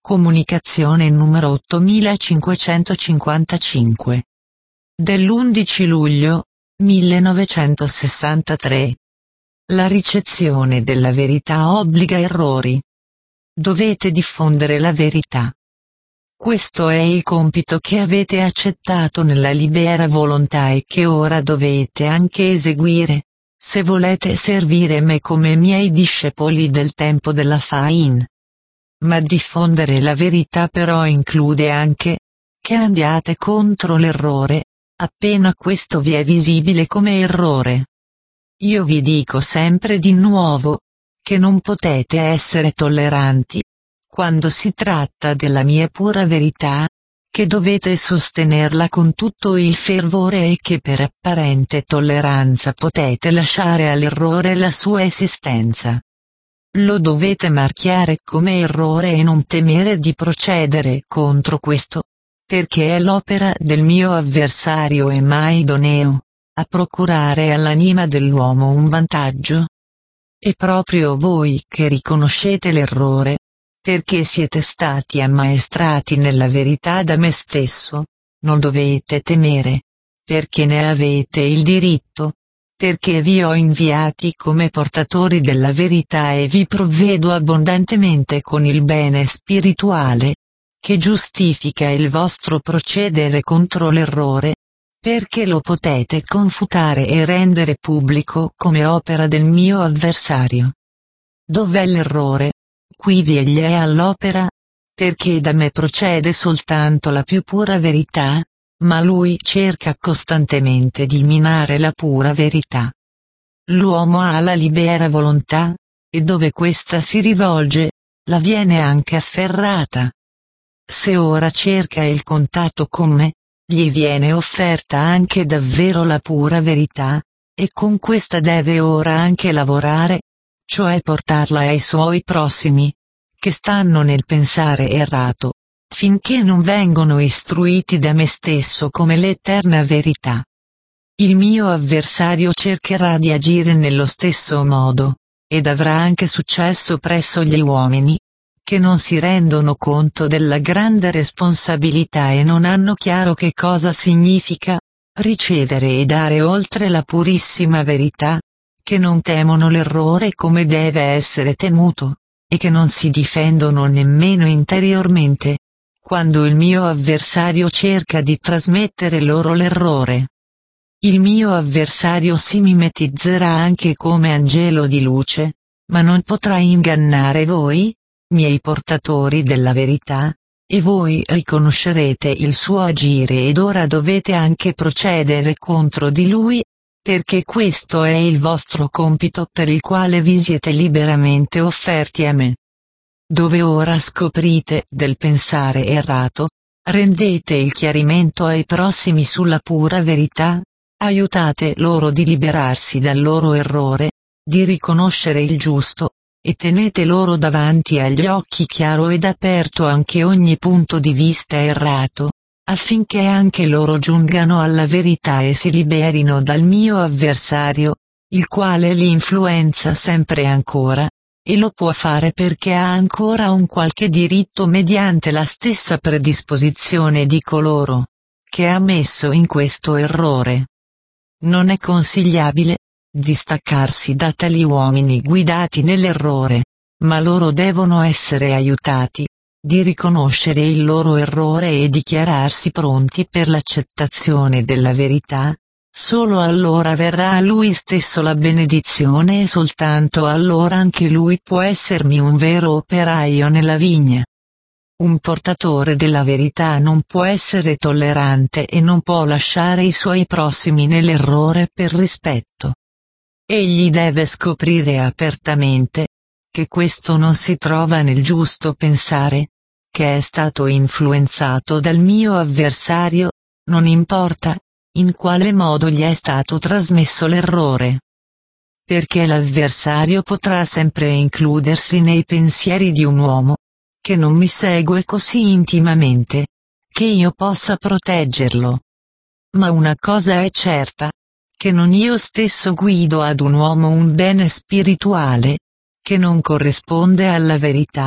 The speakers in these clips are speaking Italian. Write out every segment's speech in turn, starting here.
Comunicazione numero 8555. Dell'11 luglio 1963. La ricezione della verità obbliga errori. Dovete diffondere la verità. Questo è il compito che avete accettato nella libera volontà e che ora dovete anche eseguire, se volete servire me come miei discepoli del tempo della Fain. Ma diffondere la verità però include anche che andiate contro l'errore, appena questo vi è visibile come errore. Io vi dico sempre di nuovo che non potete essere tolleranti quando si tratta della mia pura verità, che dovete sostenerla con tutto il fervore e che per apparente tolleranza potete lasciare all'errore la sua esistenza. Lo dovete marchiare come errore e non temere di procedere contro questo, perché è l'opera del mio avversario e mai idoneo a procurare all'anima dell'uomo un vantaggio. E proprio voi che riconoscete l'errore, perché siete stati ammaestrati nella verità da me stesso, non dovete temere, perché ne avete il diritto, perché vi ho inviati come portatori della verità e vi provvedo abbondantemente con il bene spirituale, che giustifica il vostro procedere contro l'errore, perché lo potete confutare e rendere pubblico come opera del mio avversario. Dov'è l'errore? Qui egli è all'opera, perché da me procede soltanto la più pura verità, ma lui cerca costantemente di minare la pura verità. L'uomo ha la libera volontà, e dove questa si rivolge, la viene anche afferrata. Se ora cerca il contatto con me, gli viene offerta anche davvero la pura verità, e con questa deve ora anche lavorare, cioè portarla ai suoi prossimi, che stanno nel pensare errato, finché non vengono istruiti da me stesso come l'eterna verità. Il mio avversario cercherà di agire nello stesso modo, ed avrà anche successo presso gli uomini, che non si rendono conto della grande responsabilità e non hanno chiaro che cosa significa ricevere e dare oltre la purissima verità, che non temono l'errore come deve essere temuto, e che non si difendono nemmeno interiormente, quando il mio avversario cerca di trasmettere loro l'errore. Il mio avversario si mimetizzerà anche come angelo di luce, ma non potrà ingannare voi, miei portatori della verità, e voi riconoscerete il suo agire ed ora dovete anche procedere contro di lui, perché questo è il vostro compito per il quale vi siete liberamente offerti a me. Dove ora scoprite del pensare errato, rendete il chiarimento ai prossimi sulla pura verità, aiutate loro di liberarsi dal loro errore, di riconoscere il giusto, e tenete loro davanti agli occhi chiaro ed aperto anche ogni punto di vista errato, affinché anche loro giungano alla verità e si liberino dal mio avversario, il quale li influenza sempre ancora, e lo può fare perché ha ancora un qualche diritto mediante la stessa predisposizione di coloro che ha messo in questo errore. Non è consigliabile distaccarsi da tali uomini guidati nell'errore, ma loro devono essere aiutati di riconoscere il loro errore e dichiararsi pronti per l'accettazione della verità. Solo allora verrà a lui stesso la benedizione e soltanto allora anche lui può essermi un vero operaio nella vigna. Un portatore della verità non può essere tollerante e non può lasciare i suoi prossimi nell'errore per rispetto. Egli deve scoprire apertamente che questo non si trova nel giusto pensare, che è stato influenzato dal mio avversario, non importa in quale modo gli è stato trasmesso l'errore. Perché l'avversario potrà sempre includersi nei pensieri di un uomo che non mi segue così intimamente che io possa proteggerlo. Ma una cosa è certa, che non io stesso guido ad un uomo un bene spirituale che non corrisponde alla verità,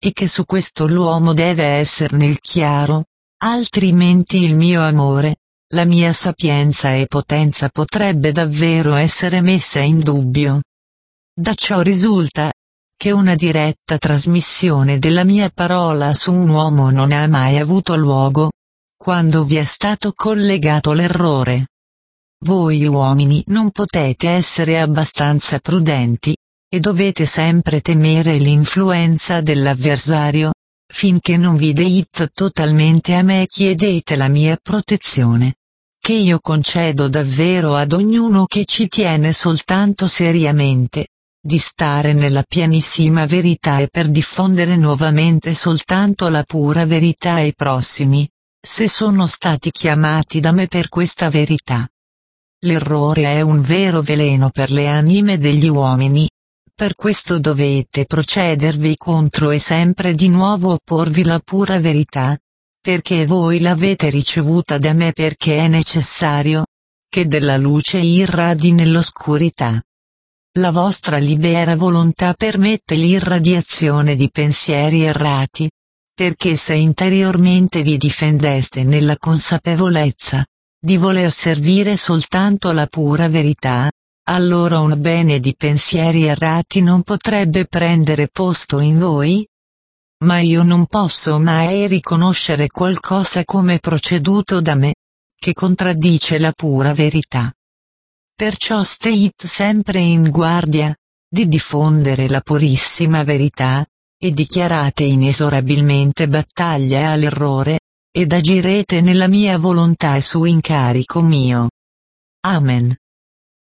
e che su questo l'uomo deve essere nel chiaro, altrimenti il mio amore, la mia sapienza e potenza potrebbe davvero essere messa in dubbio. Da ciò risulta che una diretta trasmissione della mia parola su un uomo non ha mai avuto luogo, quando vi è stato collegato l'errore. Voi uomini non potete essere abbastanza prudenti, e dovete sempre temere l'influenza dell'avversario, finché non vi date totalmente a me e chiedete la mia protezione, che io concedo davvero ad ognuno che ci tiene soltanto seriamente, di stare nella pienissima verità e per diffondere nuovamente soltanto la pura verità ai prossimi, se sono stati chiamati da me per questa verità. L'errore è un vero veleno per le anime degli uomini. Per questo dovete procedervi contro e sempre di nuovo opporvi la pura verità, perché voi l'avete ricevuta da me, perché è necessario che della luce irradi nell'oscurità. La vostra libera volontà permette l'irradiazione di pensieri errati, perché se interiormente vi difendeste nella consapevolezza di voler servire soltanto la pura verità, allora un bene di pensieri errati non potrebbe prendere posto in voi? Ma io non posso mai riconoscere qualcosa come proceduto da me, che contraddice la pura verità. Perciò state sempre in guardia, di diffondere la purissima verità, e dichiarate inesorabilmente battaglia all'errore, ed agirete nella mia volontà e su incarico mio. Amen.